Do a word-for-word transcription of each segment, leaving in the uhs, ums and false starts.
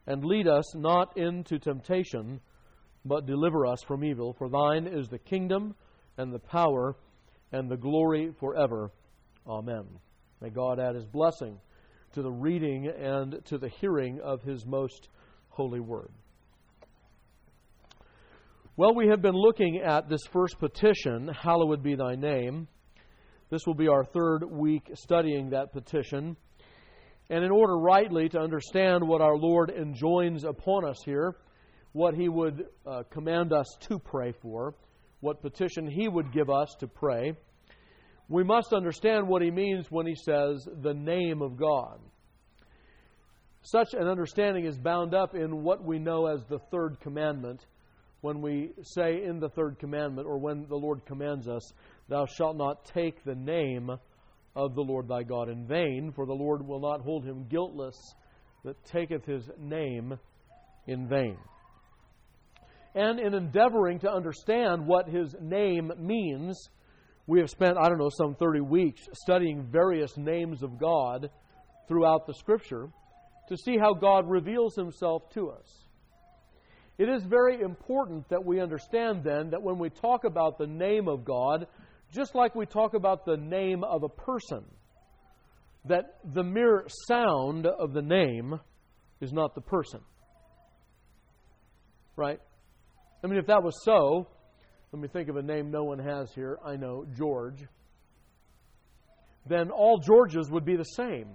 and lead us not into temptation, but deliver us from evil. For thine is the kingdom and the power and the glory forever. Amen. May God add His blessing to the reading and to the hearing of His most holy word. Well, we have been looking at this first petition, hallowed be thy name. This will be our third week studying that petition. And in order rightly to understand what our Lord enjoins upon us here, what He would uh, command us to pray for, what petition He would give us to pray, we must understand what He means when He says the name of God. Such an understanding is bound up in what we know as the third commandment. When we say in the third commandment, or when the Lord commands us, thou shalt not take the name of the Lord thy God in vain, for the Lord will not hold him guiltless that taketh His name in vain. And in endeavoring to understand what His name means, we have spent, I don't know, some thirty weeks studying various names of God throughout the Scripture to see how God reveals Himself to us. It is very important that we understand then that when we talk about the name of God, just like we talk about the name of a person, that the mere sound of the name is not the person. Right? I mean, if that was so, let me think of a name no one has here. I know, George. Then all Georges would be the same.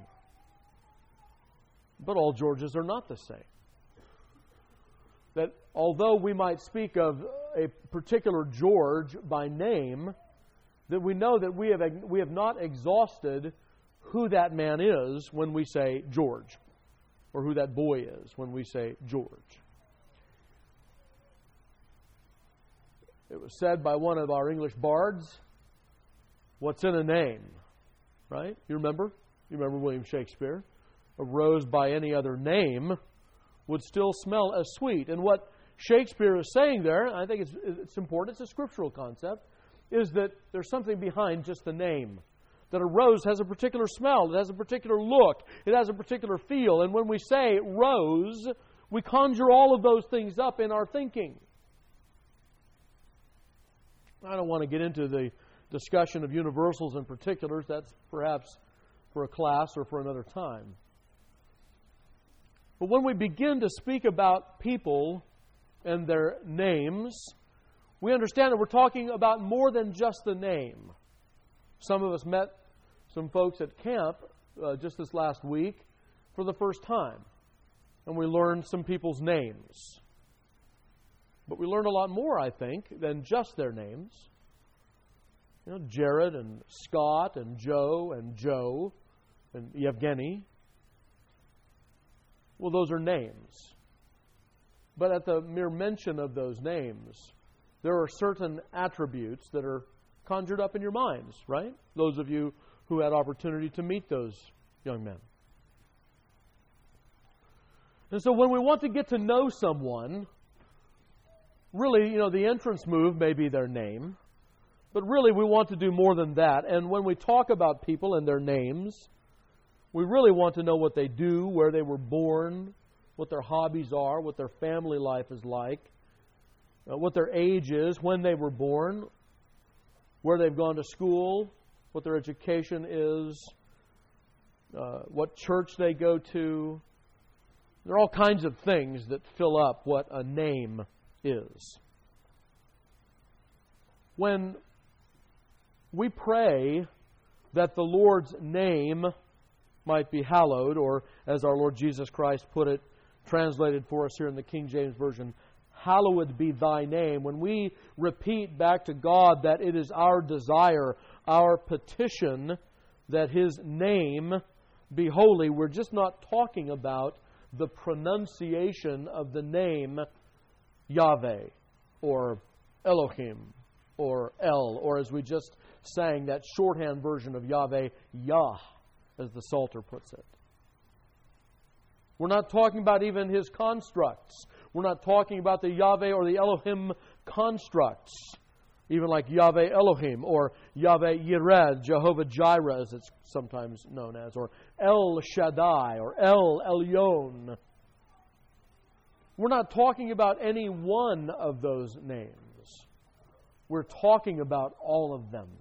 But all Georges are not the same. That although we might speak of a particular George by name, that we know that we have we have not exhausted who that man is when we say George, or who that boy is when we say George. It was said by one of our English bards, what's in a name? Right? You remember? You remember William Shakespeare? A rose by any other name would still smell as sweet. And what Shakespeare is saying there, I think it's, it's important, it's a scriptural concept, is that there's something behind just the name. That a rose has a particular smell, it has a particular look, it has a particular feel. And when we say rose, we conjure all of those things up in our thinking. I don't want to get into the discussion of universals and particulars. That's perhaps for a class or for another time. But when we begin to speak about people and their names, we understand that we're talking about more than just the name. Some of us met some folks at camp uh, just this last week for the first time. And we learned some people's names. But we learned a lot more, I think, than just their names. You know, Jared and Scott and Joe and Joe and Yevgeny. Well, those are names. But at the mere mention of those names, there are certain attributes that are conjured up in your minds, right? Those of you who had opportunity to meet those young men. And so when we want to get to know someone, really, you know, the entrance move may be their name, but really we want to do more than that. And when we talk about people and their names, we really want to know what they do, where they were born, what their hobbies are, what their family life is like, uh, what their age is, when they were born, where they've gone to school, what their education is, uh, what church they go to. There are all kinds of things that fill up what a name is. When we pray that the Lord's name might be hallowed, or as our Lord Jesus Christ put it, translated for us here in the King James Version, hallowed be thy name. When we repeat back to God that it is our desire, our petition, that His name be holy, we're just not talking about the pronunciation of the name Yahweh, or Elohim, or El, or as we just sang, that shorthand version of Yahweh, Yah, as the Psalter puts it. We're not talking about even His constructs. We're not talking about the Yahweh or the Elohim constructs, even like Yahweh Elohim, or Yahweh Yired, Jehovah Jireh, as it's sometimes known as, or El Shaddai, or El Elyon. We're not talking about any one of those names. We're talking about all of them.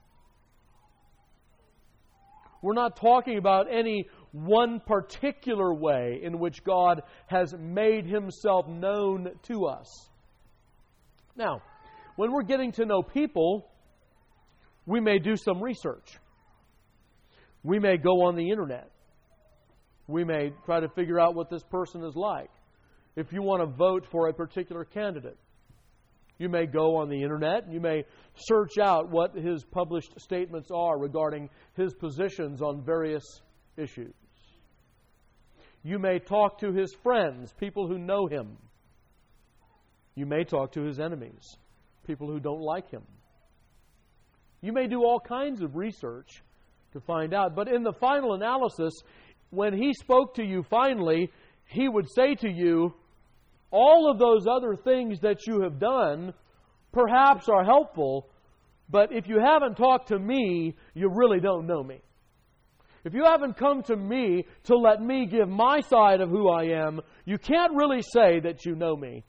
We're not talking about any one particular way in which God has made Himself known to us. Now, when we're getting to know people, we may do some research. We may go on the internet. We may try to figure out what this person is like. If you want to vote for a particular candidate, you may go on the internet and you may search out what his published statements are regarding his positions on various issues. You may talk to his friends, people who know him. You may talk to his enemies, people who don't like him. You may do all kinds of research to find out, but in the final analysis, when he spoke to you finally, he would say to you, all of those other things that you have done perhaps are helpful, but if you haven't talked to me, you really don't know me. If you haven't come to me to let me give my side of who I am, you can't really say that you know me.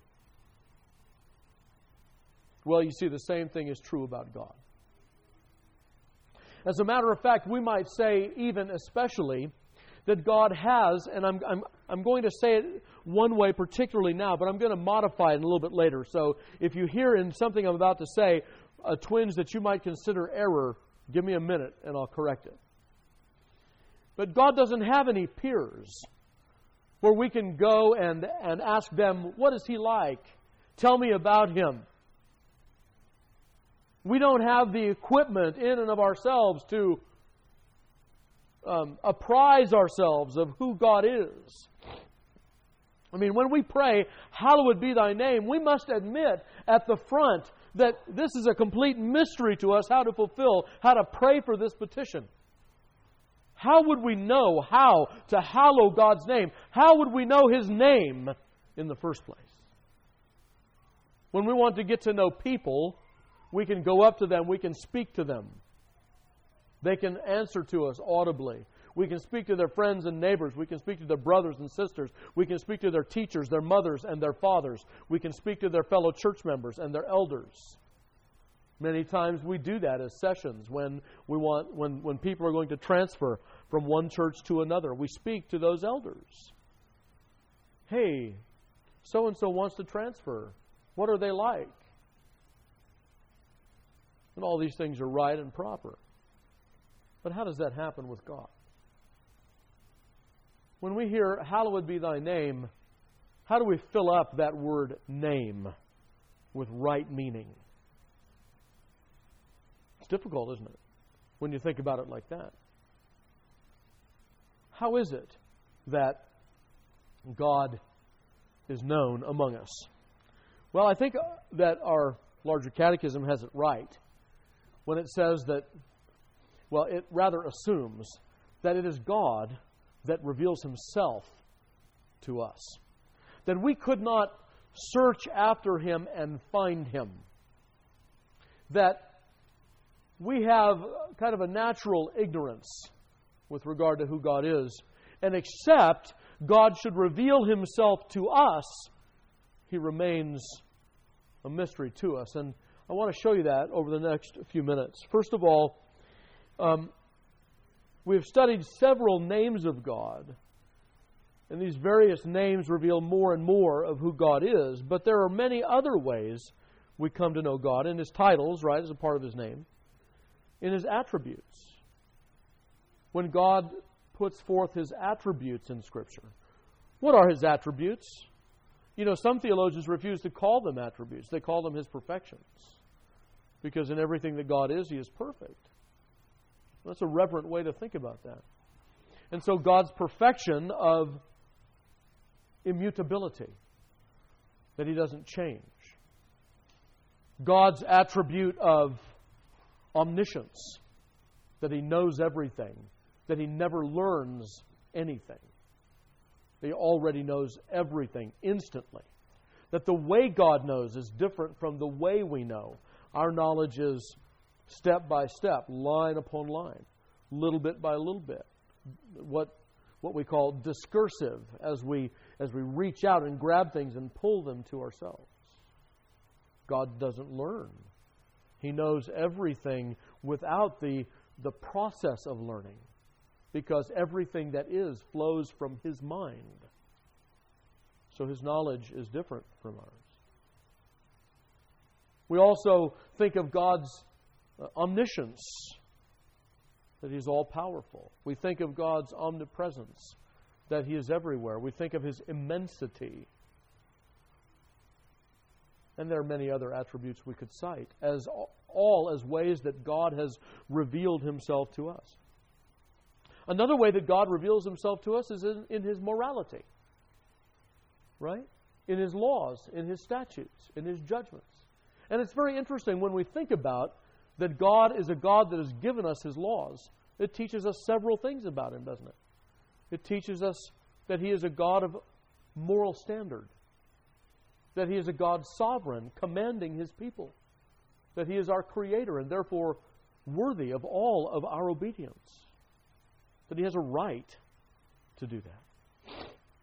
Well, you see, the same thing is true about God. As a matter of fact, we might say, even especially, that God has, and I'm, I'm, I'm going to say it one way particularly now, but I'm going to modify it a little bit later. So if you hear in something I'm about to say a twinge that you might consider error, give me a minute and I'll correct it. But God doesn't have any peers where we can go and, and ask them, what is He like? Tell me about Him. We don't have the equipment in and of ourselves to Um, apprise ourselves of who God is. I mean, when we pray, hallowed be Thy name, we must admit at the front that this is a complete mystery to us how to fulfill, how to pray for this petition. How would we know how to hallow God's name? How would we know His name in the first place? When we want to get to know people, we can go up to them, we can speak to them. They can answer to us audibly. We can speak to their friends and neighbors. We can speak to their brothers and sisters. We can speak to their teachers, their mothers, and their fathers. We can speak to their fellow church members and their elders. Many times we do that as sessions when we want when, when people are going to transfer from one church to another. We speak to those elders. Hey, so-and-so wants to transfer. What are they like? And all these things are right and proper. But how does that happen with God? When we hear, hallowed be Thy name, how do we fill up that word name with right meaning? It's difficult, isn't it, when you think about it like that? How is it that God is known among us? Well, I think that our larger catechism has it right when it says that, well, it rather assumes that it is God that reveals Himself to us. That we could not search after Him and find Him. That we have kind of a natural ignorance with regard to who God is. And except God should reveal Himself to us, He remains a mystery to us. And I want to show you that over the next few minutes. First of all, Um, we've studied several names of God, and these various names reveal more and more of who God is, but there are many other ways we come to know God, in His titles, right, as a part of His name, in His attributes. When God puts forth His attributes in Scripture. What are His attributes? You know, some theologians refuse to call them attributes. They call them His perfections. Because in everything that God is, He is perfect. That's a reverent way to think about that. And so God's perfection of immutability, that He doesn't change. God's attribute of omniscience, that He knows everything, that He never learns anything. That He already knows everything instantly. That the way God knows is different from the way we know. Our knowledge is step by step, line upon line, little bit by little bit. What what we call discursive as we as we reach out and grab things and pull them to ourselves. God doesn't learn. He knows everything without the, the process of learning, because everything that is flows from His mind. So His knowledge is different from ours. We also think of God's uh, omniscience, that He's all-powerful. We think of God's omnipresence, that He is everywhere. We think of His immensity. And there are many other attributes we could cite, as all as ways that God has revealed Himself to us. Another way that God reveals Himself to us is in, in His morality. Right? In His laws, in His statutes, in His judgments. And it's very interesting when we think about that God is a God that has given us His laws. It teaches us several things about Him, doesn't it? It teaches us that He is a God of moral standard. That He is a God sovereign, commanding His people. That He is our Creator and therefore worthy of all of our obedience. That He has a right to do that.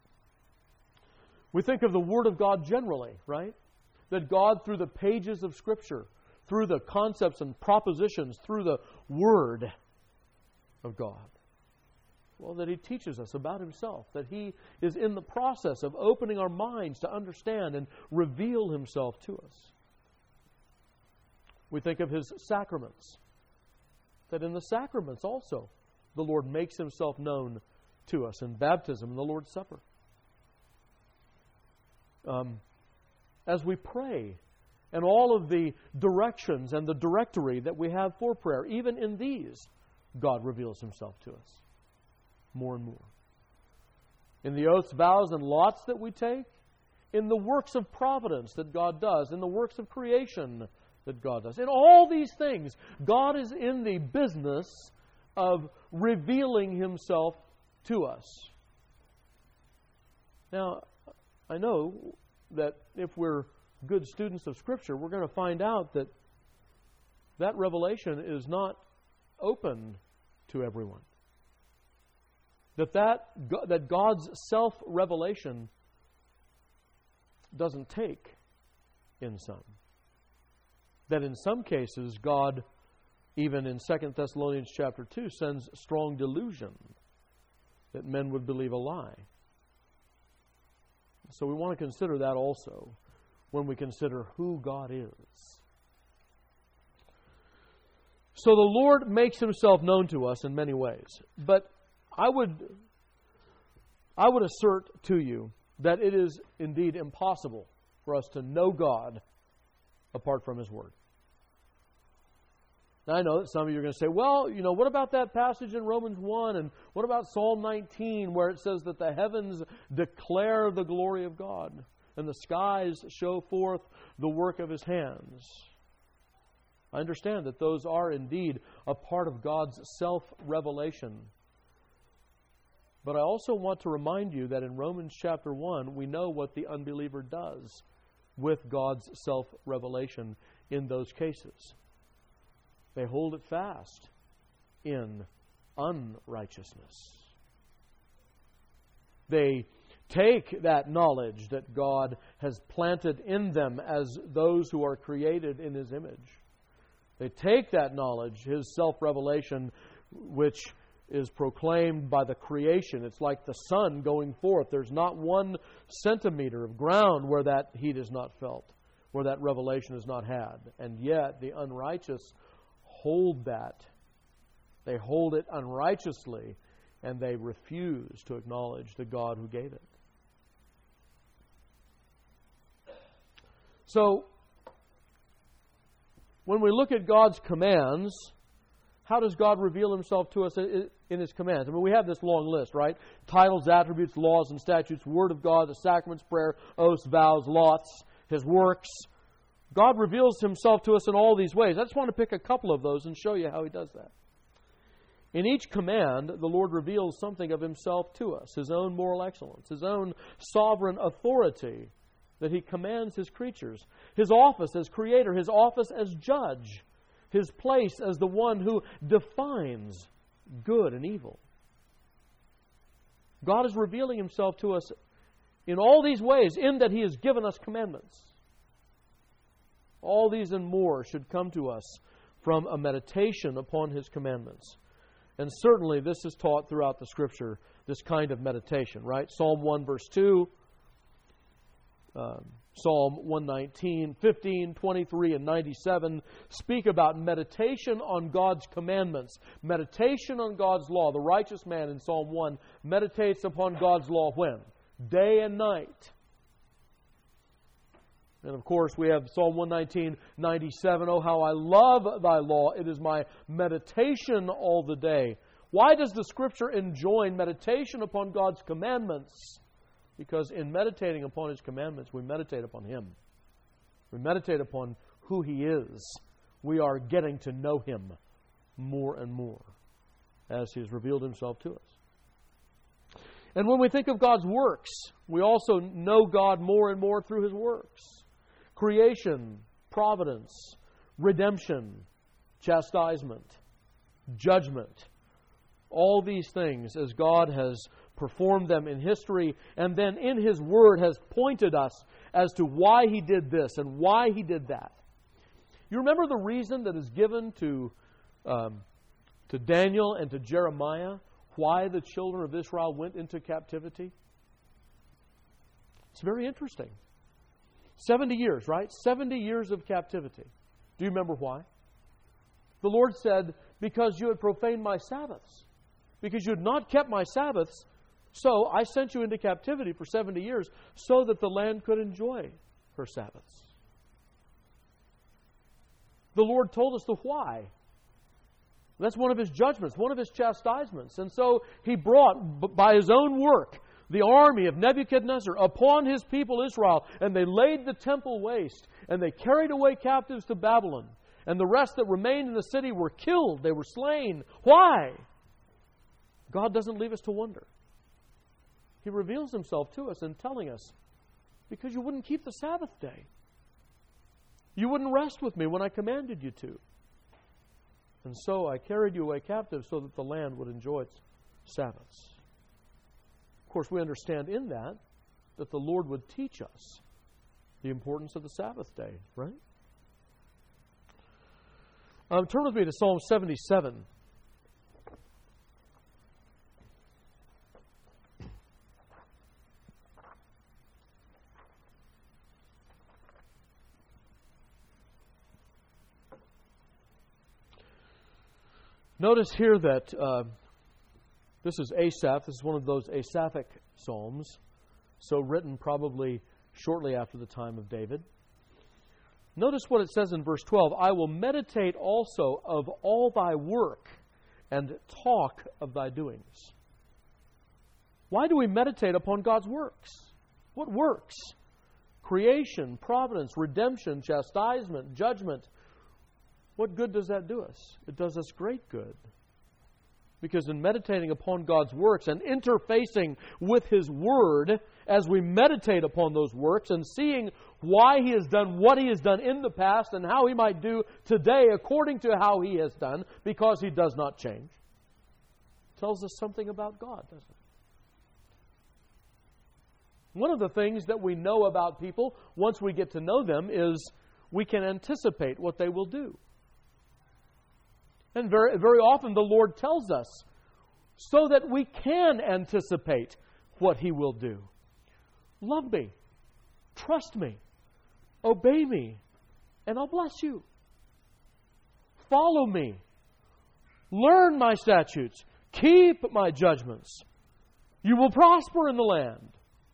We think of the Word of God generally, right? That God, through the pages of Scripture, through the concepts and propositions, through the Word of God, well, that He teaches us about Himself, that He is in the process of opening our minds to understand and reveal Himself to us. We think of His sacraments, that in the sacraments also the Lord makes Himself known to us in baptism and the Lord's Supper. Um, as we pray, and all of the directions and the directory that we have for prayer, even in these, God reveals Himself to us more and more. In the oaths, vows, and lots that we take, in the works of providence that God does, in the works of creation that God does. In all these things, God is in the business of revealing Himself to us. Now, I know that if we're good students of Scripture, we're going to find out that that revelation is not open to everyone. That that, that God's self-revelation doesn't take in some. That in some cases, God, even in Second Thessalonians chapter two, sends strong delusion that men would believe a lie. So we want to consider that also when we consider who God is. So the Lord makes Himself known to us in many ways. But I would, I would assert to you that it is indeed impossible for us to know God apart from His Word. Now I know that some of you are going to say, well, you know, what about that passage in Romans one? And what about Psalm nineteen where it says that the heavens declare the glory of God and the skies show forth the work of His hands? I understand that those are indeed a part of God's self-revelation. But I also want to remind you that in Romans chapter one, we know what the unbeliever does with God's self-revelation in those cases. They hold it fast in unrighteousness. They take that knowledge that God has planted in them as those who are created in His image. They take that knowledge, His self-revelation, which is proclaimed by the creation. It's like the sun going forth. There's not one centimeter of ground where that heat is not felt, where that revelation is not had. And yet the unrighteous hold that. They hold it unrighteously, and they refuse to acknowledge the God who gave it. So, when we look at God's commands, how does God reveal Himself to us in His commands? I mean, we have this long list, right? Titles, attributes, laws, and statutes, Word of God, the sacraments, prayer, oaths, vows, lots, His works. God reveals Himself to us in all these ways. I just want to pick a couple of those and show you how He does that. In each command, the Lord reveals something of Himself to us, His own moral excellence, His own sovereign authority that He commands His creatures, His office as Creator, His office as Judge, His place as the one who defines good and evil. God is revealing Himself to us in all these ways, in that He has given us commandments. All these and more should come to us from a meditation upon His commandments. And certainly this is taught throughout the Scripture, this kind of meditation, right? Psalm one, verse two, uh, Psalm one nineteen, fifteen, twenty-three, and ninety-seven speak about meditation on God's commandments, meditation on God's law. The righteous man in Psalm one meditates upon God's law when? Day and night. And of course, we have Psalm one nineteen, ninety-seven. Oh, how I love thy law. It is my meditation all the day. Why does the Scripture enjoin meditation upon God's commandments? Because in meditating upon His commandments, we meditate upon Him. We meditate upon who He is. We are getting to know Him more and more as He has revealed Himself to us. And when we think of God's works, we also know God more and more through His works. Creation, providence, redemption, chastisement, judgment. All these things as God has performed them in history and then in His Word has pointed us as to why He did this and why He did that. You remember the reason that is given to, um, to Daniel and to Jeremiah why the children of Israel went into captivity? It's very interesting. seventy years, right? seventy years of captivity. Do you remember why? The Lord said, because you had profaned my Sabbaths. Because you had not kept my Sabbaths, so I sent you into captivity for seventy years so that the land could enjoy her Sabbaths. The Lord told us the why. That's one of His judgments, one of His chastisements. And so He brought, by His own work, the army of Nebuchadnezzar upon His people Israel, and they laid the temple waste, and they carried away captives to Babylon. And the rest that remained in the city were killed, they were slain. Why? God doesn't leave us to wonder. He reveals Himself to us in telling us, because you wouldn't keep the Sabbath day. You wouldn't rest with me when I commanded you to. And so I carried you away captive so that the land would enjoy its Sabbaths. Of course, we understand in that that the Lord would teach us the importance of the Sabbath day, right? Um, turn with me to Psalm seventy-seven. Notice here that uh, this is Asaph. This is one of those Asaphic psalms, so written probably shortly after the time of David. Notice what it says in verse twelve. I will meditate also of all thy work and talk of thy doings. Why do we meditate upon God's works? What works? Creation, providence, redemption, chastisement, judgment. What good does that do us? It does us great good. Because in meditating upon God's works and interfacing with His Word, as we meditate upon those works and seeing why He has done what He has done in the past and how He might do today according to how He has done, because He does not change, tells us something about God, doesn't it? One of the things that we know about people once we get to know them is we can anticipate what they will do. And very, very often the Lord tells us so that we can anticipate what He will do. Love me, trust me, obey me, and I'll bless you. Follow me, learn my statutes, keep my judgments. You will prosper in the land.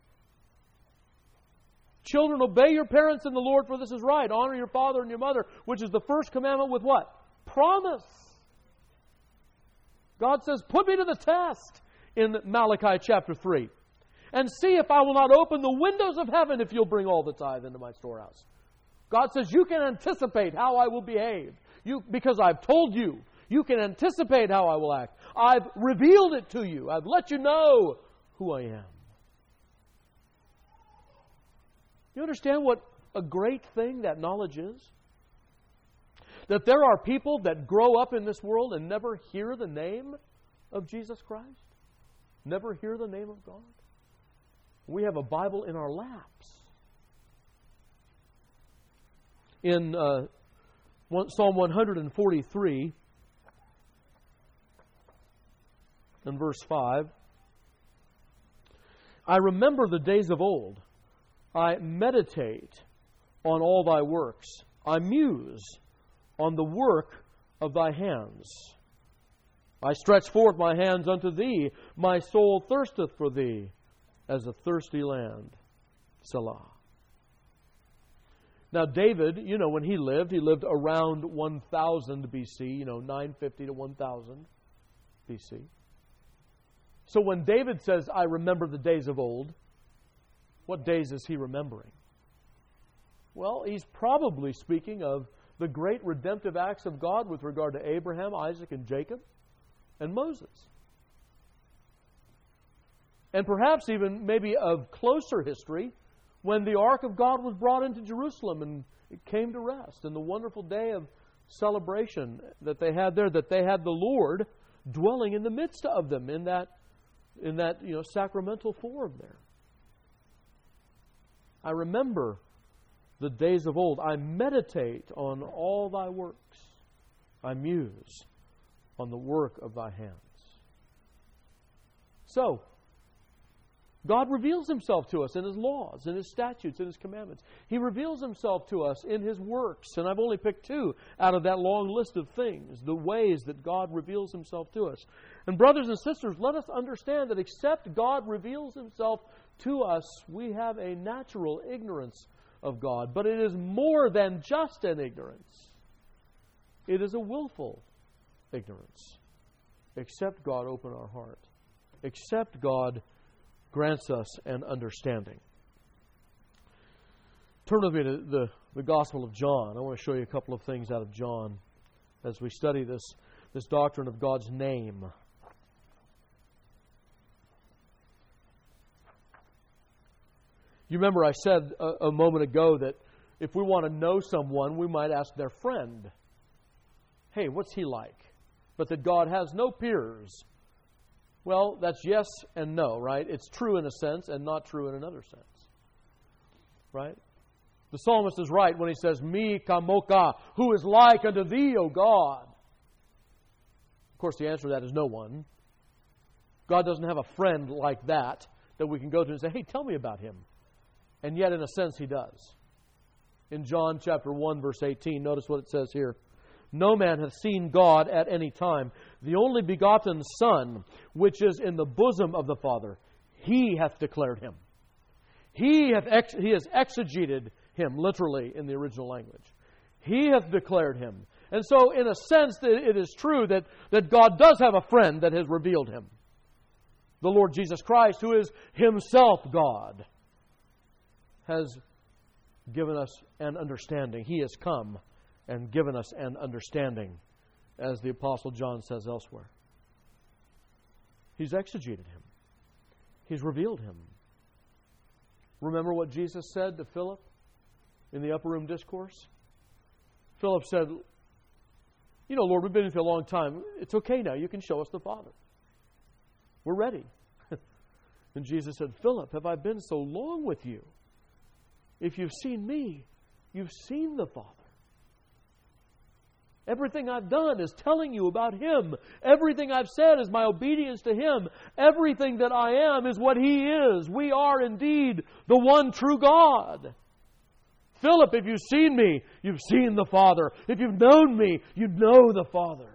Children, obey your parents in the Lord, for this is right. Honor your father and your mother, which is the first commandment with what? Promise. God says, put me to the test in Malachi chapter three. And see if I will not open the windows of heaven if you'll bring all the tithe into my storehouse. God says, you can anticipate how I will behave. You, because I've told you. You can anticipate how I will act. I've revealed it to you. I've let you know who I am. You understand what a great thing that knowledge is? That there are people that grow up in this world and never hear the name of Jesus Christ? Never hear the name of God? We have a Bible in our laps. In uh, Psalm one forty-three and verse five, I remember the days of old. I meditate on all thy works. I muse on the work of thy hands. I stretch forth my hands unto thee. My soul thirsteth for thee as a thirsty land. Selah. Now David, you know, when he lived, he lived around one thousand B C, you know, nine fifty to one thousand B C. So when David says, I remember the days of old, what days is he remembering? Well, he's probably speaking of the great redemptive acts of God with regard to Abraham, Isaac, and Jacob, and Moses. And perhaps even maybe of closer history, when the Ark of God was brought into Jerusalem and it came to rest, and the wonderful day of celebration that they had there, that they had the Lord dwelling in the midst of them in that, in that you know, sacramental form there. I remember the days of old. I meditate on all thy works. I muse on the work of thy hands. So, God reveals Himself to us in His laws, in His statutes, in His commandments. He reveals Himself to us in His works. And I've only picked two out of that long list of things, the ways that God reveals Himself to us. And brothers and sisters, let us understand that except God reveals Himself to us, we have a natural ignorance of God. But it is more than just an ignorance. It is a willful ignorance. Except God open our heart. Except God grants us an understanding. Turn with me to the, the Gospel of John. I want to show you a couple of things out of John as we study this, this doctrine of God's name. You remember I said a, a moment ago that if we want to know someone, we might ask their friend, hey, what's he like? But that God has no peers. Well, that's yes and no, right? It's true in a sense and not true in another sense. Right? The psalmist is right when he says, Mi kamoka, who is like unto thee, O God? Of course, the answer to that is no one. God doesn't have a friend like that that we can go to and say, hey, tell me about him. And yet, in a sense, He does. In John chapter one, verse eighteen, notice what it says here. No man hath seen God at any time. The only begotten Son, which is in the bosom of the Father, He hath declared Him. He hath ex- He has exegeted Him, literally, in the original language. He hath declared Him. And so, in a sense, it is true that, that God does have a friend that has revealed Him. The Lord Jesus Christ, who is Himself God, has given us an understanding. He has come and given us an understanding, as the Apostle John says elsewhere. He's exegeted Him. He's revealed Him. Remember what Jesus said to Philip in the upper room discourse? Philip said, you know, Lord, we've been with you a long time. It's okay now. You can show us the Father. We're ready. And Jesus said, Philip, have I been so long with you? If you've seen me, you've seen the Father. Everything I've done is telling you about Him. Everything I've said is my obedience to Him. Everything that I am is what He is. We are indeed the one true God. Philip, if you've seen me, you've seen the Father. If you've known me, you know the Father.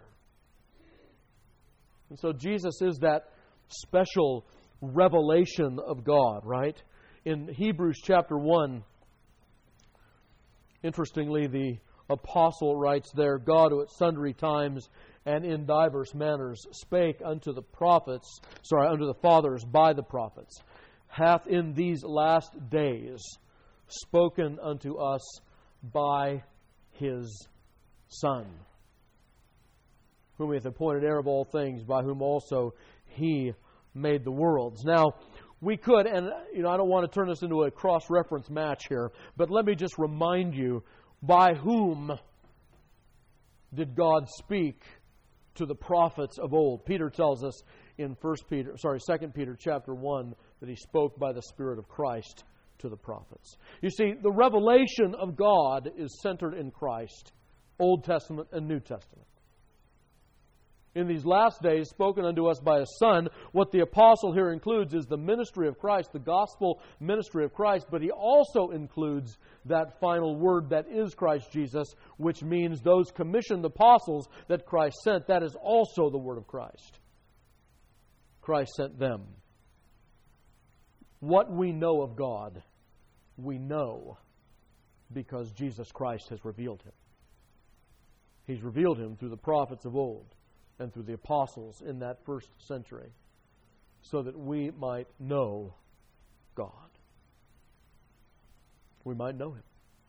And so Jesus is that special revelation of God, right? In Hebrews chapter one, interestingly, the apostle writes there, God who at sundry times and in divers manners spake unto the prophets, sorry, unto the fathers by the prophets, hath in these last days spoken unto us by His Son, whom He hath appointed heir of all things, by whom also He made the worlds. Now, we could, and you know, I don't want to turn this into a cross-reference match here, but let me just remind you, by whom did God speak to the prophets of old? Peter tells us in First Peter, sorry, Second Peter chapter one that he spoke by the Spirit of Christ to the prophets. You see, the revelation of God is centered in Christ, Old Testament and New Testament. In these last days, spoken unto us by His Son, what the apostle here includes is the ministry of Christ, the gospel ministry of Christ, but he also includes that final word that is Christ Jesus, which means those commissioned apostles that Christ sent. That is also the word of Christ. Christ sent them. What we know of God, we know because Jesus Christ has revealed Him. He's revealed Him through the prophets of old and through the apostles in that first century, so that we might know God. We might know Him.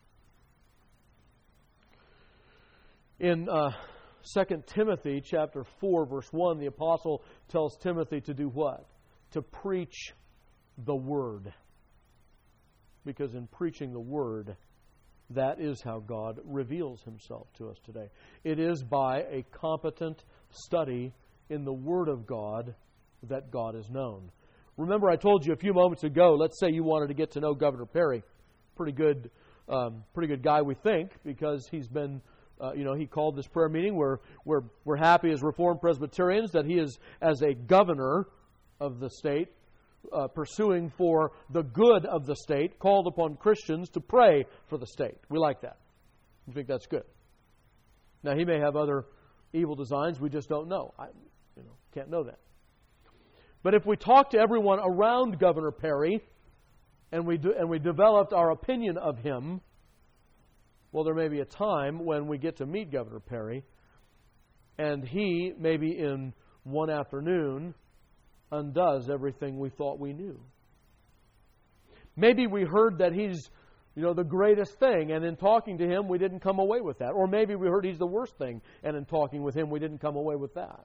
In uh, Second Timothy chapter four, verse one, the apostle tells Timothy to do what? To preach the Word. Because in preaching the Word, that is how God reveals Himself to us today. It is by a competent study in the Word of God that God is known. Remember, I told you a few moments ago, let's say you wanted to get to know Governor Perry. Pretty good, um, pretty good guy, we think, because he's been, uh, you know, he called this prayer meeting. We're, we're, we're happy as Reformed Presbyterians that he is, as a governor of the state, Uh, pursuing for the good of the state, called upon Christians to pray for the state. We like that. We think that's good. Now, he may have other evil designs. We just don't know. I you know, can't know that. But if we talk to everyone around Governor Perry and we do, and we developed our opinion of him, well, there may be a time when we get to meet Governor Perry and he, maybe in one afternoon, undoes everything we thought we knew. Maybe we heard that he's, you know, the greatest thing, and in talking to him, we didn't come away with that. Or maybe we heard he's the worst thing, and in talking with him, we didn't come away with that.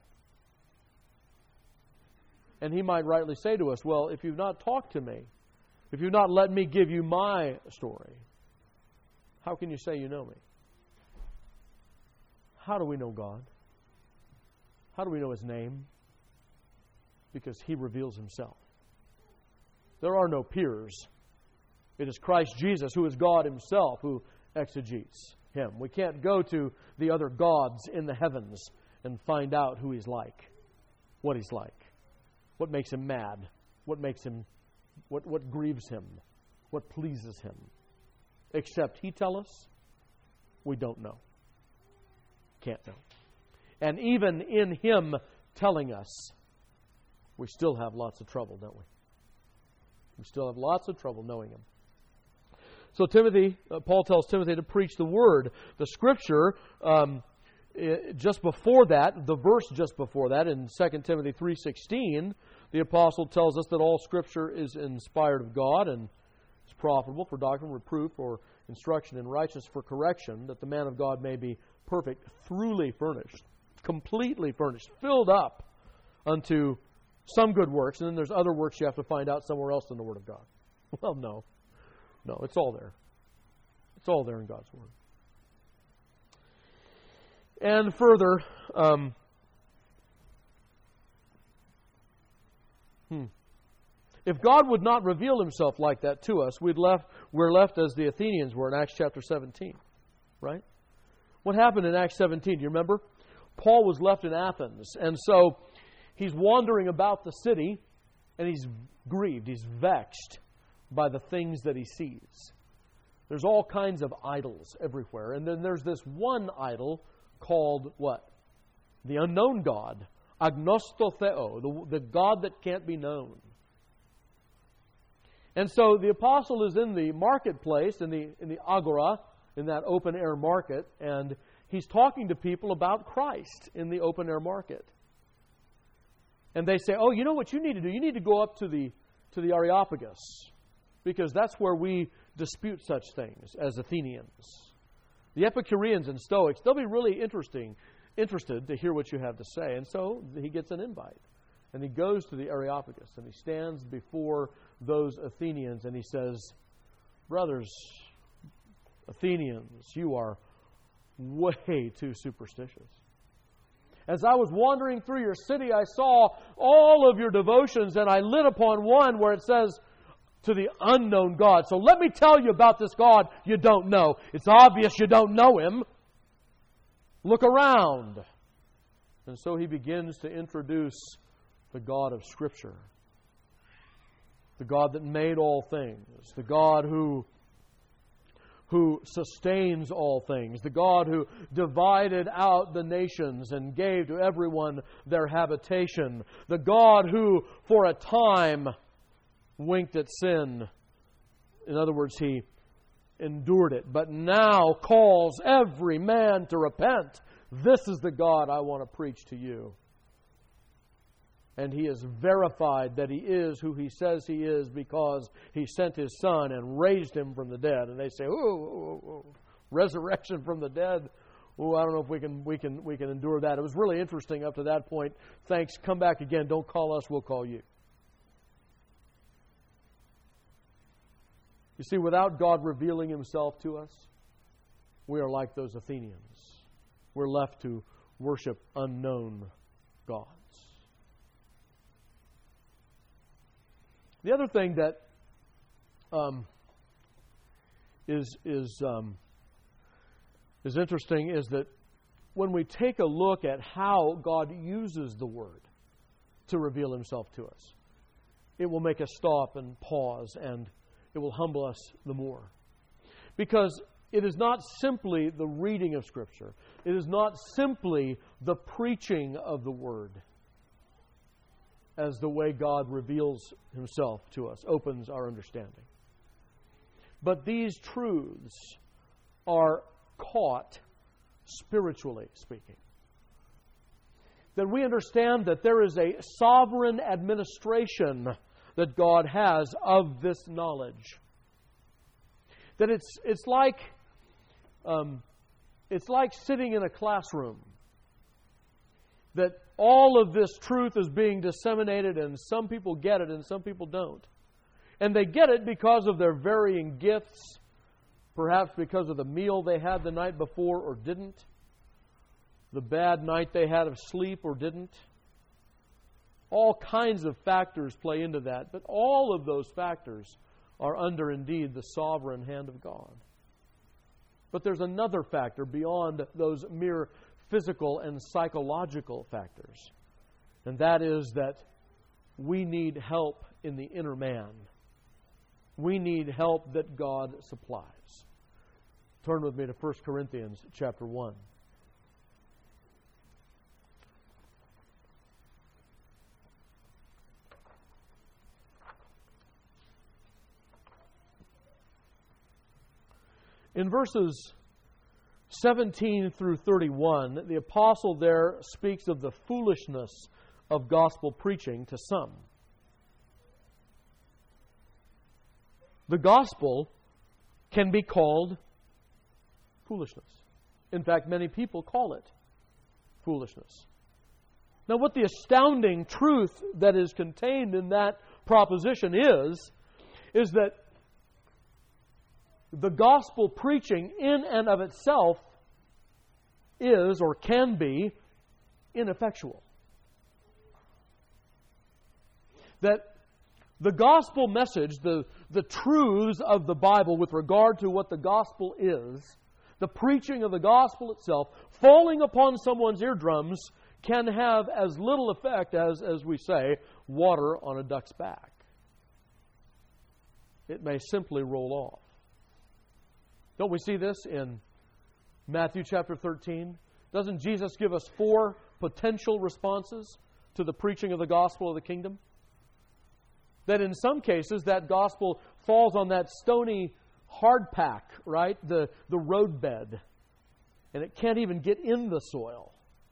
And he might rightly say to us, well, if you've not talked to me, if you've not let me give you my story, how can you say you know me? How do we know God? How do we know His name? Because He reveals Himself. There are no peers. It is Christ Jesus, who is God Himself, who exegetes Him. We can't go to the other gods in the heavens and find out who He's like, what He's like, what makes Him mad, what makes Him, what, what grieves Him, what pleases Him. Except He tell us, we don't know. Can't know. And even in Him telling us, we still have lots of trouble, don't we? We still have lots of trouble knowing Him. So Timothy, uh, Paul tells Timothy to preach the Word. The Scripture, um, it, just before that, the verse just before that, in Second Timothy three sixteen, the Apostle tells us that all Scripture is inspired of God and is profitable for doctrine, reproof, or instruction in righteousness, for correction, that the man of God may be perfect, thoroughly furnished, completely furnished, filled up unto some good works, and then there's other works you have to find out somewhere else in the Word of God. Well, no. No, it's all there. It's all there in God's Word. And further, um, hmm, if God would not reveal Himself like that to us, we'd left, we're left as the Athenians were in Acts chapter seventeen. Right? What happened in Acts seventeen? Do you remember? Paul was left in Athens, and so he's wandering about the city, and he's grieved, he's vexed by the things that he sees. There's all kinds of idols everywhere. And then there's this one idol called what? The unknown God. Agnostotheo, the, the God that can't be known. And so the apostle is in the marketplace, in the, in the agora, in that open-air market, and he's talking to people about Christ in the open-air market. And they say, oh, you know what you need to do? You need to go up to the to the Areopagus, because that's where we dispute such things as Athenians. The Epicureans and Stoics, they'll be really interesting, interested to hear what you have to say. And so he gets an invite. And he goes to the Areopagus, and he stands before those Athenians, and he says, brothers, Athenians, you are way too superstitious. As I was wandering through your city, I saw all of your devotions, and I lit upon one where it says, to the unknown God. So let me tell you about this God you don't know. It's obvious you don't know Him. Look around. And so he begins to introduce the God of Scripture. The God that made all things. The God who who sustains all things, the God who divided out the nations and gave to everyone their habitation, the God who for a time winked at sin. In other words, He endured it, but now calls every man to repent. This is the God I want to preach to you. And He has verified that He is who He says He is because He sent His Son and raised Him from the dead. And they say, ooh, ooh, ooh, resurrection from the dead. Oh, I don't know if we can we can we can endure that. It was really interesting up to that point. Thanks. Come back again. Don't call us. We'll call you. You see, without God revealing Himself to us, we are like those Athenians. We're left to worship unknown gods. The other thing that um, is is um, is interesting is that when we take a look at how God uses the Word to reveal Himself to us, it will make us stop and pause, and it will humble us the more. Because it is not simply the reading of Scripture. It is not simply the preaching of the Word as the way God reveals Himself to us, opens our understanding. But these truths are caught spiritually speaking. That we understand that there is a sovereign administration that God has of this knowledge. That it's it's like um, it's like sitting in a classroom. That all of this truth is being disseminated, and some people get it and some people don't. And they get it because of their varying gifts, perhaps because of the meal they had the night before or didn't, the bad night they had of sleep or didn't. All kinds of factors play into that, but all of those factors are under, indeed, the sovereign hand of God. But there's another factor beyond those mere physical and psychological factors, and that is that we need help in the inner man. We need help that God supplies. Turn with me to First Corinthians chapter one. In verses seventeen through thirty-one, the apostle there speaks of the foolishness of gospel preaching to some. The gospel can be called foolishness. In fact, many people call it foolishness. Now, what the astounding truth that is contained in that proposition is, is that the gospel preaching in and of itself is or can be ineffectual. That the gospel message, the, the truths of the Bible with regard to what the gospel is, the preaching of the gospel itself, falling upon someone's eardrums can have as little effect as, as we say, water on a duck's back. It may simply roll off. Don't we see this in Matthew chapter thirteen? Doesn't Jesus give us four potential responses to the preaching of the gospel of the kingdom? That in some cases that gospel falls on that stony hardpack, right? The, the roadbed. And it can't even get in the soil.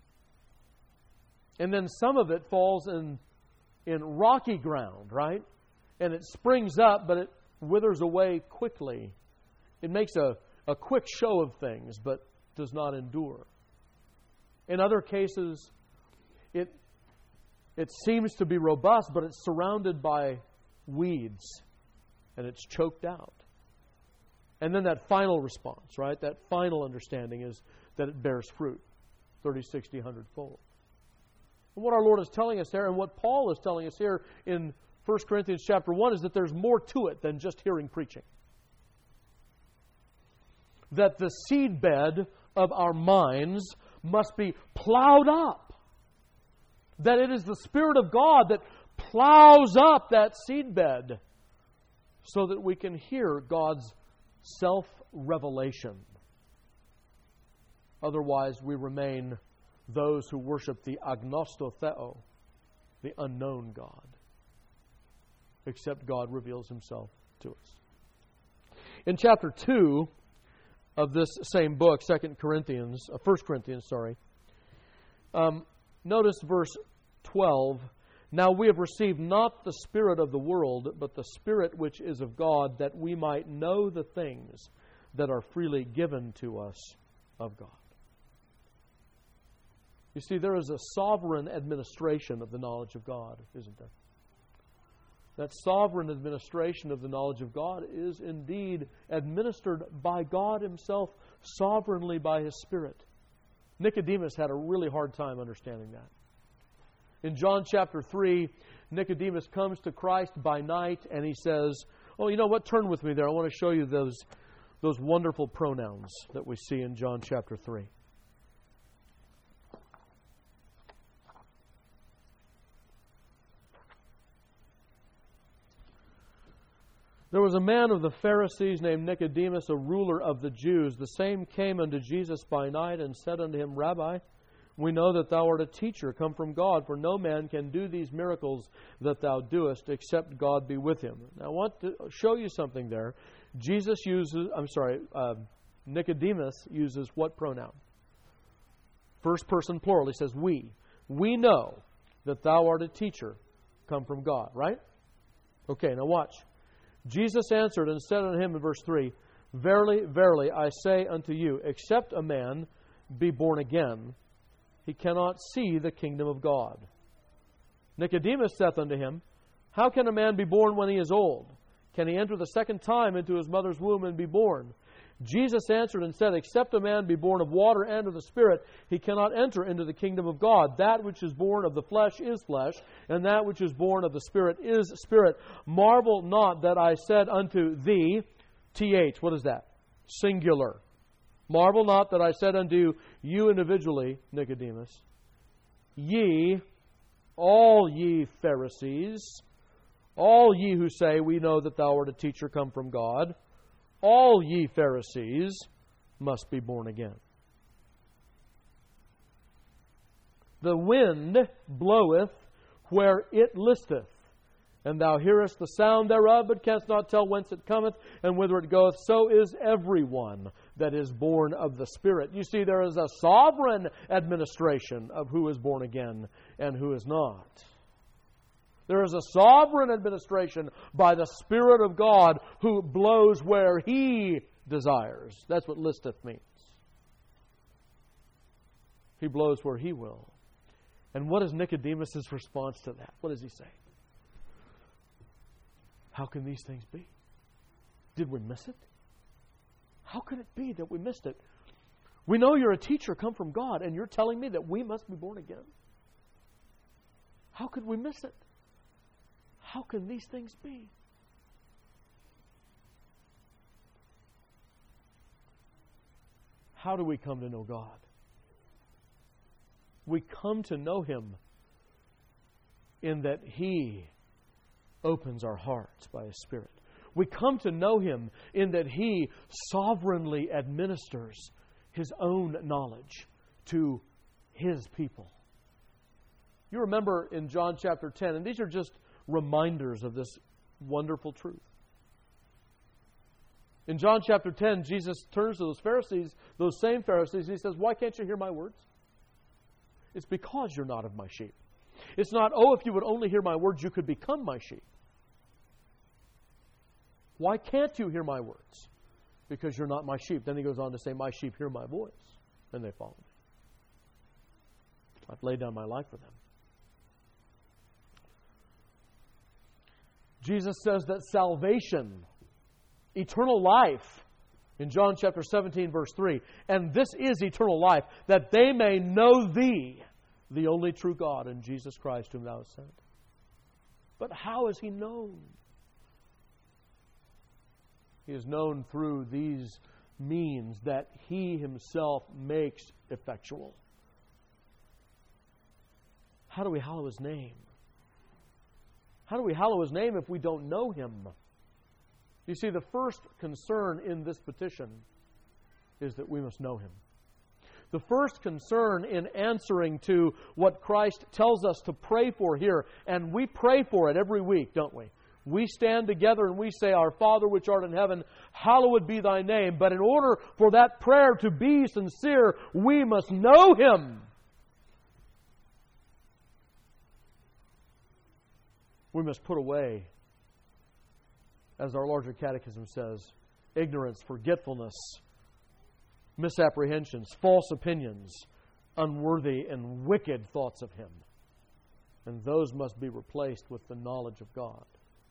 And then some of it falls in, in rocky ground, right? And it springs up, but it withers away quickly. It makes a, a quick show of things, but does not endure. In other cases, it, it seems to be robust, but it's surrounded by weeds, and it's choked out. And then that final response, right? That final understanding is that it bears fruit, thirty, sixty, one hundred fold. And what our Lord is telling us here, and what Paul is telling us here in First Corinthians chapter one, is that there's more to it than just hearing preaching. That the seedbed of our minds must be plowed up. That it is the Spirit of God that plows up that seedbed so that we can hear God's self-revelation. Otherwise, we remain those who worship the agnostotheo, the unknown God, except God reveals Himself to us. In chapter two of this same book, Second Corinthians, uh, First Corinthians, sorry, um, notice verse twelve. Now we have received not the spirit of the world, but the Spirit which is of God, that we might know the things that are freely given to us of God. You see, there is a sovereign administration of the knowledge of God, isn't there? That sovereign administration of the knowledge of God is indeed administered by God Himself, sovereignly by His Spirit. Nicodemus had a really hard time understanding that. In John chapter three, Nicodemus comes to Christ by night and he says, oh, you know what? Turn with me there. I want to show you those, those wonderful pronouns that we see in John chapter three. There was a man of the Pharisees named Nicodemus, a ruler of the Jews. The same came unto Jesus by night and said unto Him, Rabbi, we know that Thou art a teacher come from God, for no man can do these miracles that Thou doest, except God be with him. Now I want to show you something there. Jesus uses, I'm sorry, uh, Nicodemus uses what pronoun? First person plural. He says, we. We know that Thou art a teacher come from God, right? Okay, now watch. Jesus answered and said unto him in verse three, Verily, verily, I say unto you, except a man be born again, he cannot see the kingdom of God. Nicodemus saith unto him, How can a man be born when he is old? Can he enter the second time into his mother's womb and be born? Jesus answered and said, Except a man be born of water and of the Spirit, he cannot enter into the kingdom of God. That which is born of the flesh is flesh, and that which is born of the Spirit is spirit. Marvel not that I said unto thee, T H, what is that? Singular. Marvel not that I said unto you individually, Nicodemus, Ye, all ye Pharisees, all ye who say, We know that thou art a teacher come from God, all ye Pharisees must be born again. The wind bloweth where it listeth, and thou hearest the sound thereof, but canst not tell whence it cometh, and whither it goeth. So is everyone that is born of the Spirit. You see, there is a sovereign administration of who is born again and who is not. There is a sovereign administration by the Spirit of God who blows where He desires. That's what listeth means. He blows where He will. And what is Nicodemus' response to that? What does he say? How can these things be? Did we miss it? How could it be that we missed it? We know you're a teacher come from God, and you're telling me that we must be born again. How could we miss it? How can these things be? How do we come to know God? We come to know Him in that He opens our hearts by His Spirit. We come to know Him in that He sovereignly administers His own knowledge to His people. You remember in John chapter ten, and these are just reminders of this wonderful truth. In John chapter ten, Jesus turns to those Pharisees, those same Pharisees, and He says, Why can't you hear my words? It's because you're not of my sheep. It's not, oh, if you would only hear my words, you could become my sheep. Why can't you hear my words? Because you're not my sheep. Then He goes on to say, My sheep hear my voice, and they follow me. I've laid down my life for them. Jesus says that salvation, eternal life, in John chapter seventeen, verse three, and this is eternal life, that they may know Thee, the only true God and Jesus Christ whom thou hast sent. But how is He known? He is known through these means that He Himself makes effectual. How do we hallow His name? How do we hallow His name if we don't know Him? You see, the first concern in this petition is that we must know Him. The first concern in answering to what Christ tells us to pray for here, and we pray for it every week, don't we? We stand together and we say, Our Father which art in heaven, hallowed be Thy name. But in order for that prayer to be sincere, we must know Him. We must put away, as our larger catechism says, ignorance, forgetfulness, misapprehensions, false opinions, unworthy and wicked thoughts of Him. And those must be replaced with the knowledge of God.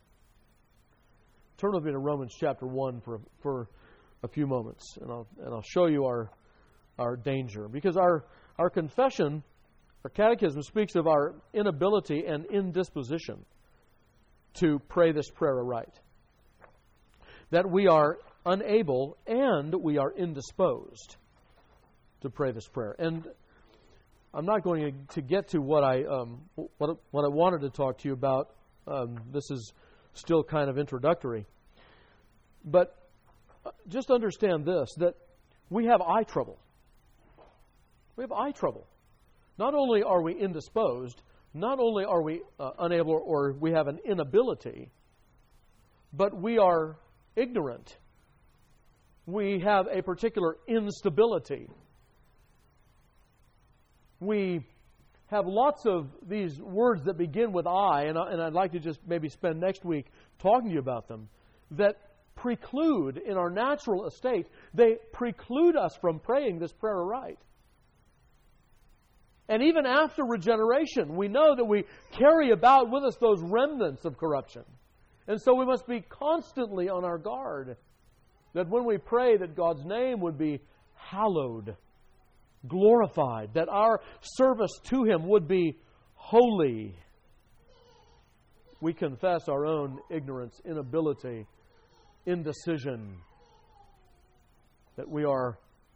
Turn with me to Romans chapter one for, for a few moments, and I'll, and I'll show you our, our danger. Because our, our confession, our catechism, speaks of our inability and indisposition to pray this prayer aright. That we are unable and we are indisposed to pray this prayer. And I'm not going to get to what I um, what, what I wanted to talk to you about. Um, this is still kind of introductory. But just understand this, that we have eye trouble. We have eye trouble. Not only are we indisposed, not only are we uh, unable or we have an inability, but we are ignorant. We have a particular instability. We have lots of these words that begin with I, and, I, and I'd like to just maybe spend next week talking to you about them, that preclude in our natural estate, they preclude us from praying this prayer aright. And even after regeneration, we know that we carry about with us those remnants of corruption. And so we must be constantly on our guard that when we pray that God's name would be hallowed, glorified, that our service to Him would be holy. We confess our own ignorance, inability, indecision, that we are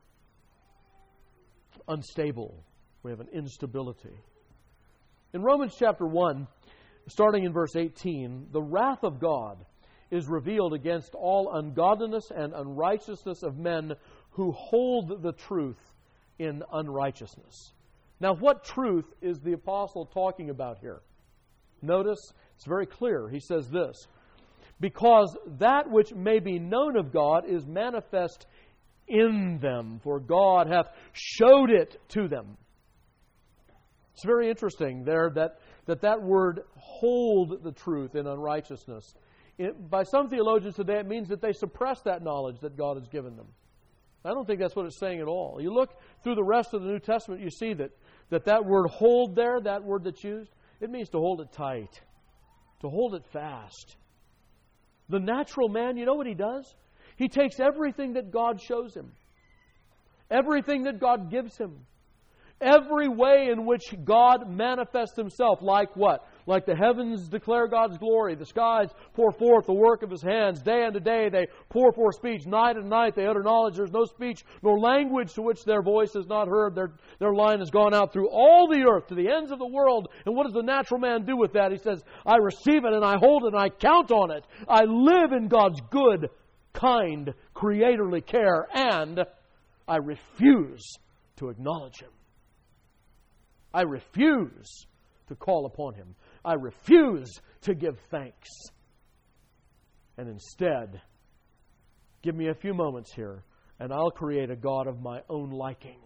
unstable. We have an instability. In Romans chapter one, starting in verse eighteen, the wrath of God is revealed against all ungodliness and unrighteousness of men who hold the truth in unrighteousness. Now, what truth is the apostle talking about here? Notice, it's very clear. He says this, because that which may be known of God is manifest in them, for God hath showed it to them. It's very interesting there that that, that word hold the truth in unrighteousness. It, by some theologians today, it means that they suppress that knowledge that God has given them. I don't think that's what it's saying at all. You look through the rest of the New Testament, you see that that, that word hold there, that word that's used, it means to hold it tight, to hold it fast. The natural man, you know what he does? He takes everything that God shows him, everything that God gives him, every way in which God manifests Himself, like what? Like the heavens declare God's glory, the skies pour forth the work of His hands. Day unto day they pour forth speech. Night and night they utter knowledge. There's no speech nor language to which their voice is not heard. Their, their line has gone out through all the earth to the ends of the world. And what does the natural man do with that? He says, I receive it and I hold it and I count on it. I live in God's good, kind, creatorly care, and I refuse to acknowledge Him. I refuse to call upon Him. I refuse to give thanks. And instead, give me a few moments here, and I'll create a God of my own liking.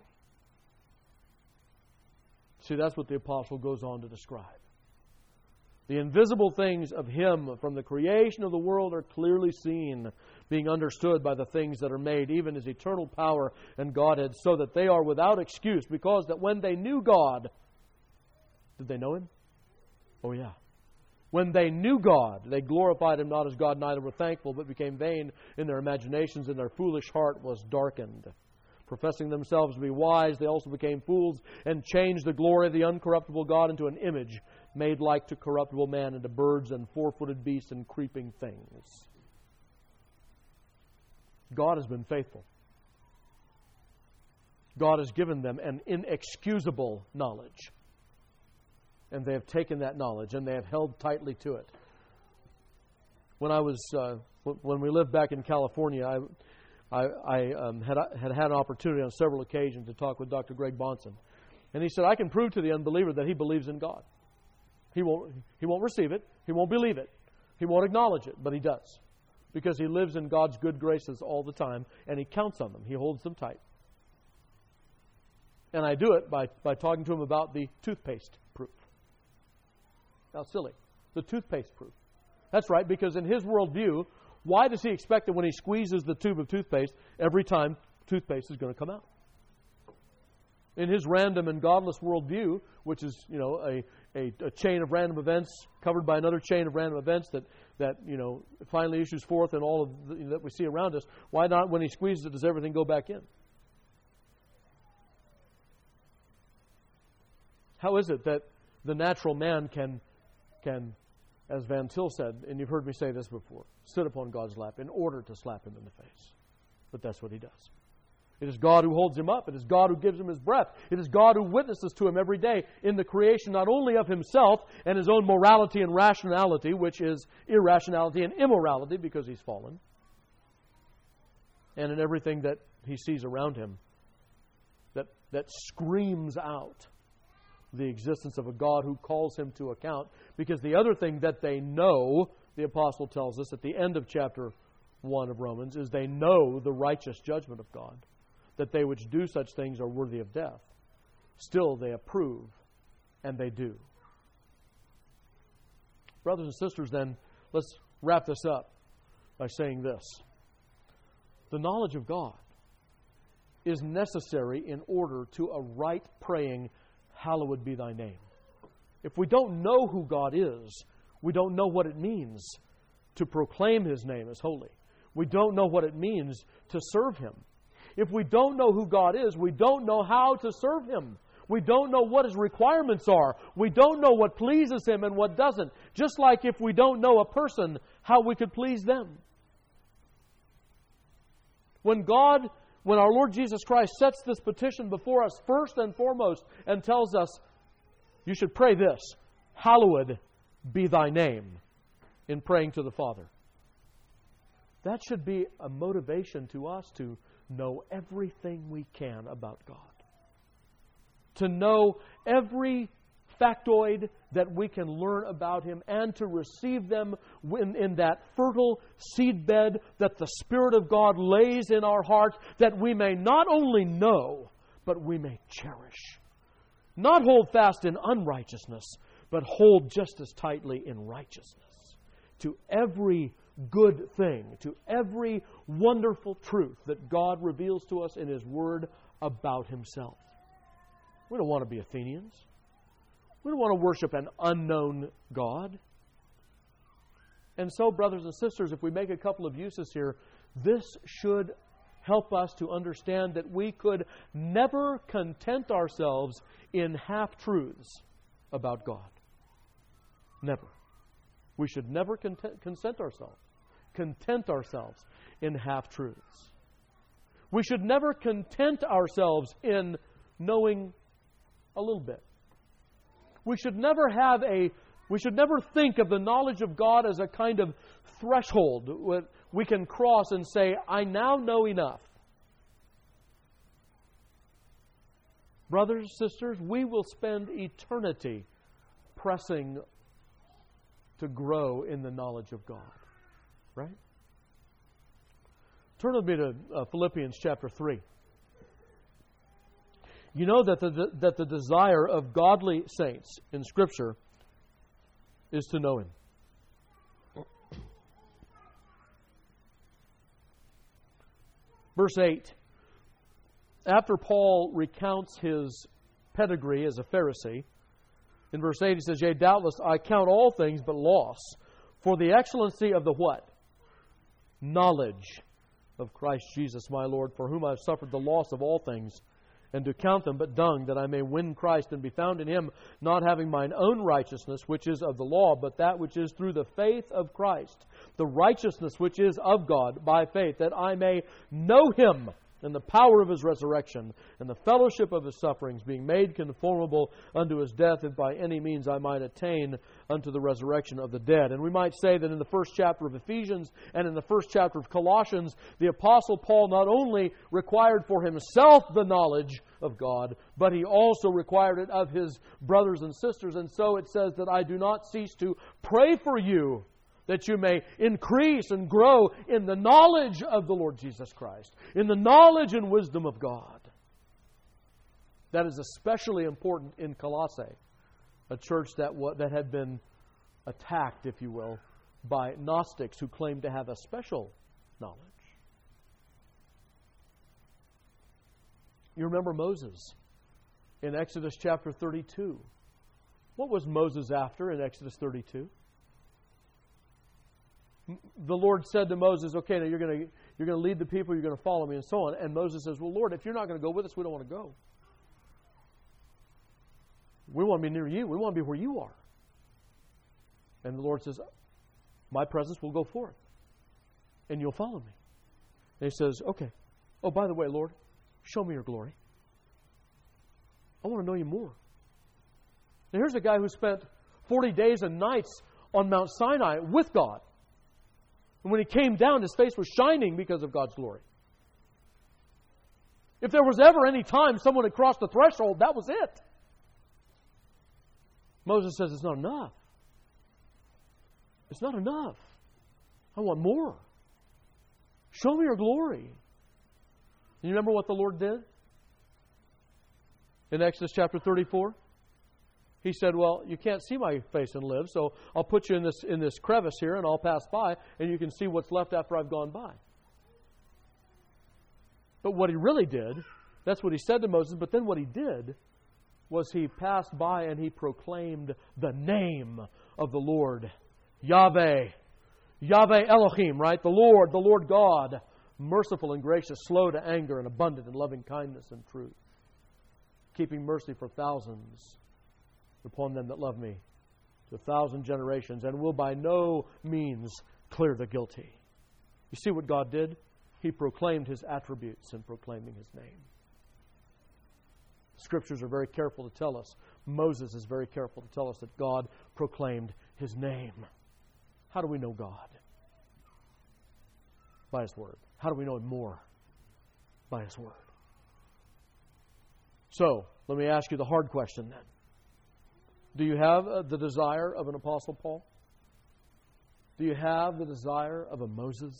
See, that's what the apostle goes on to describe. The invisible things of Him from the creation of the world are clearly seen, being understood by the things that are made, even His eternal power and Godhead, so that they are without excuse, because that when they knew God, did they know Him? Oh yeah. When they knew God, they glorified Him not as God, neither were thankful, but became vain in their imaginations, and their foolish heart was darkened. Professing themselves to be wise, they also became fools and changed the glory of the uncorruptible God into an image made like to corruptible man, into birds and four-footed beasts and creeping things. God has been faithful. God has given them an inexcusable knowledge. And they have taken that knowledge and they have held tightly to it. When I was, uh, when we lived back in California, I I, I um, had, had had an opportunity on several occasions to talk with Doctor Greg Bonson. And he said, I can prove to the unbeliever that he believes in God. He won't, he won't receive it. He won't believe it. He won't acknowledge it, but he does. Because he lives in God's good graces all the time, and he counts on them. He holds them tight. And I do it by, by talking to him about the toothpaste proof. How silly. The toothpaste proof. That's right, because in his worldview, why does he expect that when he squeezes the tube of toothpaste, every time toothpaste is going to come out? In his random and godless worldview, which is, you know, a, a, a chain of random events covered by another chain of random events that, that you know, finally issues forth in all of the, you know, that we see around us, why not when he squeezes it does everything go back in? How is it that the natural man can, can, as Van Til said, and you've heard me say this before, sit upon God's lap in order to slap him in the face? But that's what he does. It is God who holds him up. It is God who gives him his breath. It is God who witnesses to him every day in the creation not only of himself and his own morality and rationality, which is irrationality and immorality because he's fallen, and in everything that he sees around him that, that screams out the existence of a God who calls him to account. Because the other thing that they know, the apostle tells us at the end of chapter one of Romans, is they know the righteous judgment of God, that they which do such things are worthy of death. Still they approve, and they do. Brothers and sisters, then, let's wrap this up by saying this. The knowledge of God is necessary in order to a right praying, hallowed be thy name. If we don't know who God is, we don't know what it means to proclaim His name as holy. We don't know what it means to serve Him. If we don't know who God is, we don't know how to serve Him. We don't know what His requirements are. We don't know what pleases Him and what doesn't. Just like if we don't know a person, how we could please them. When God, when our Lord Jesus Christ sets this petition before us first and foremost and tells us, you should pray this, hallowed be thy name, in praying to the Father. That should be a motivation to us to know everything we can about God. To know every factoid that we can learn about Him and to receive them in, in that fertile seedbed that the Spirit of God lays in our hearts, that we may not only know, but we may cherish. Not hold fast in unrighteousness, but hold just as tightly in righteousness. To every good thing, to every wonderful truth that God reveals to us in His Word about Himself. We don't want to be Athenians. We don't want to worship an unknown God. And so, brothers and sisters, if we make a couple of uses here, this should help us to understand that we could never content ourselves in half-truths about God. Never. We should never content, consent ourselves, content ourselves in half-truths. We should never content ourselves in knowing a little bit. We should never have a, we should never think of the knowledge of God as a kind of threshold we can cross and say, I now know enough. Brothers, sisters, we will spend eternity pressing to grow in the knowledge of God. Right? Turn with me to uh, Philippians chapter three. You know that the, that the desire of godly saints in Scripture is to know Him. Verse eight. After Paul recounts his pedigree as a Pharisee, in verse eight he says, Yea, doubtless I count all things but loss, for the excellency of the what? Knowledge of Christ Jesus my Lord, for whom I have suffered the loss of all things, and to count them but dung, that I may win Christ and be found in Him, not having mine own righteousness, which is of the law, but that which is through the faith of Christ, the righteousness which is of God by faith, that I may know Him and the power of His resurrection, and the fellowship of His sufferings, being made conformable unto His death, if by any means I might attain unto the resurrection of the dead. And we might say that in the first chapter of Ephesians and in the first chapter of Colossians, the Apostle Paul not only required for himself the knowledge of God, but he also required it of his brothers and sisters. And so it says that I do not cease to pray for you, that you may increase and grow in the knowledge of the Lord Jesus Christ, in the knowledge and wisdom of God. That is especially important in Colossae, a church that, that had been attacked, if you will, by Gnostics who claimed to have a special knowledge. You remember Moses in Exodus chapter thirty-two. What was Moses after in Exodus thirty-two? The Lord said to Moses, okay, now you're going to you're going to lead the people, you're going to follow me, and so on. And Moses says, well, Lord, if you're not going to go with us, we don't want to go. We want to be near you. We want to be where you are. And the Lord says, my presence will go forth, and you'll follow me. And he says, okay. Oh, by the way, Lord, show me your glory. I want to know you more. Now, here's a guy who spent forty days and nights on Mount Sinai with God. And when he came down, his face was shining because of God's glory. If there was ever any time someone had crossed the threshold, that was it. Moses says, it's not enough. It's not enough. I want more. Show me your glory. And you remember what the Lord did? In Exodus chapter thirty-four? He said, well, you can't see my face and live, so I'll put you in this in this crevice here and I'll pass by and you can see what's left after I've gone by. But what he really did, that's what he said to Moses, but then what he did was he passed by and he proclaimed the name of the Lord, Yahweh. Yahweh Elohim, right? The Lord, the Lord God, merciful and gracious, slow to anger and abundant in loving kindness and truth, keeping mercy for thousands upon them that love me to a thousand generations, and will by no means clear the guilty. You see what God did? He proclaimed His attributes in proclaiming His name. The Scriptures are very careful to tell us. Moses is very careful to tell us that God proclaimed His name. How do we know God? By His Word. How do we know Him more? By His Word. So, let me ask you the hard question then. Do you have uh, the desire of an Apostle Paul? Do you have the desire of a Moses?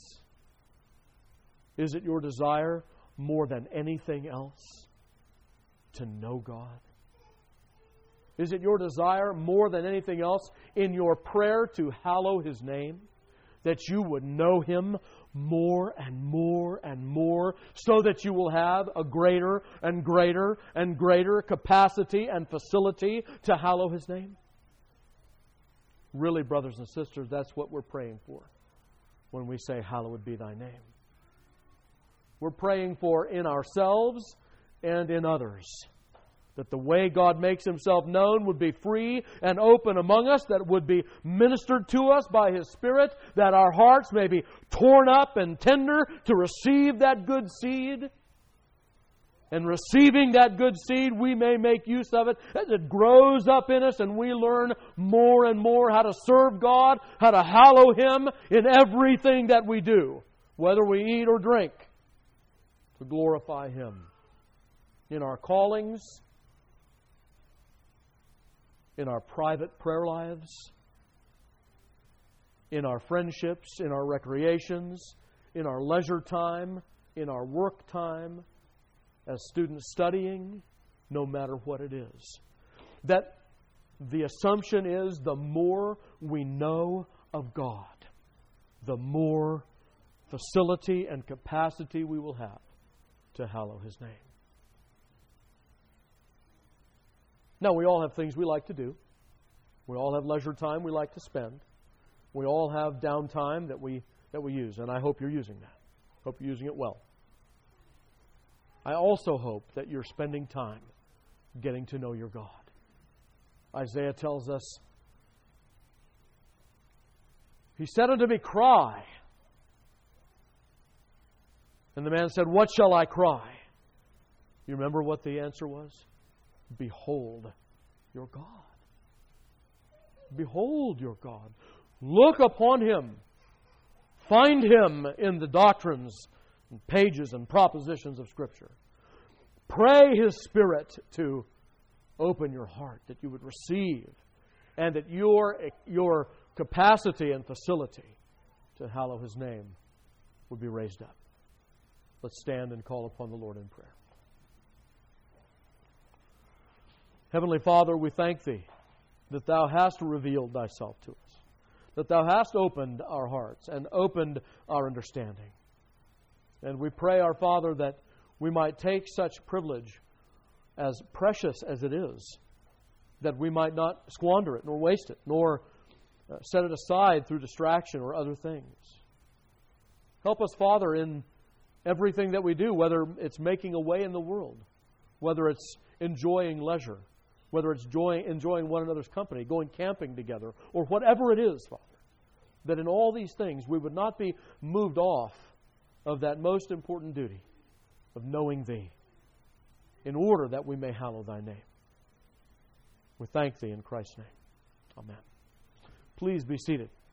Is it your desire more than anything else to know God? Is it your desire more than anything else in your prayer to hallow His name? That you would know Him more and more and more, so that you will have a greater and greater and greater capacity and facility to hallow His name? Really, brothers and sisters, that's what we're praying for when we say, hallowed be Thy name. We're praying for in ourselves and in others, that the way God makes Himself known would be free and open among us, that would be ministered to us by His Spirit, that our hearts may be torn up and tender to receive that good seed. And receiving that good seed, we may make use of it as it grows up in us and we learn more and more how to serve God, how to hallow Him in everything that we do, whether we eat or drink, to glorify Him. In our callings, in our private prayer lives, in our friendships, in our recreations, in our leisure time, in our work time, as students studying, no matter what it is. That the assumption is the more we know of God, the more facility and capacity we will have to hallow His name. Now, we all have things we like to do. We all have leisure time we like to spend. We all have downtime that we that we use, and I hope you're using that. Hope you're using it well. I also hope that you're spending time getting to know your God. Isaiah tells us, He said unto me, cry. And the man said, what shall I cry? You remember what the answer was? Behold your God. Behold your God. Look upon Him. Find Him in the doctrines and pages and propositions of Scripture. Pray His Spirit to open your heart, that you would receive, and that your, your capacity and facility to hallow His name would be raised up. Let's stand and call upon the Lord in prayer. Heavenly Father, we thank Thee that Thou hast revealed Thyself to us, that Thou hast opened our hearts and opened our understanding. And we pray, our Father, that we might take such privilege, as precious as it is, that we might not squander it, nor waste it, nor uh, set it aside through distraction or other things. Help us, Father, in everything that we do, whether it's making a way in the world, whether it's enjoying leisure, whether it's joy, enjoying one another's company, going camping together, or whatever it is, Father, that in all these things we would not be moved off of that most important duty of knowing Thee, in order that we may hallow Thy name. We thank Thee in Christ's name. Amen. Please be seated.